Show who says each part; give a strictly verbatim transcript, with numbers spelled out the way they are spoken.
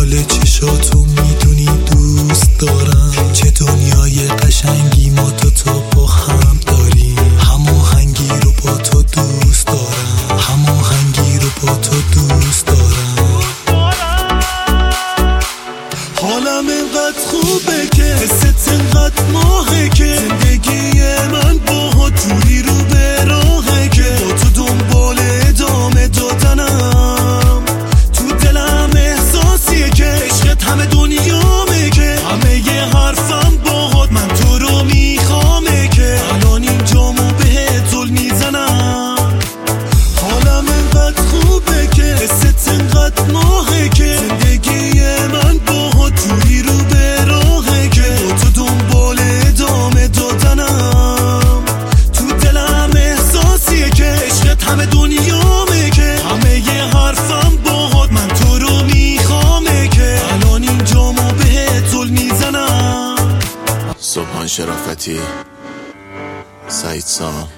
Speaker 1: جمال چشاتو میدونی دوست دارم، چه دنیای قشنگی ما دوتا با هم داریم. هماهنگی رو با تو دوست دارم، هماهنگی رو با تو دوست دارم. حالم اینقدر خوبه که حست اینقدر ماهه که زندگی من با جوری رو به راهه که با تو دنبال ادامه دادنم. تو دلم احساسیه که عشقت همه دنیامه، که همه یه حرفم باهات من تو رو میخوامه، که الان اینجامو بهت زل میزنم. حالم اینقدر خوبه که حست اینقدر ماهه که زندگی من با جوری رو به راهه که با تو دنبال ادامه دادنم. تو دلم احساسیه که عشقت همه دنیامه، که همه یه حرفم باهات من تو رو میخوامه، که الان اینجامو بهت زل میزنم.
Speaker 2: صبحان شرافتی، سعید سام.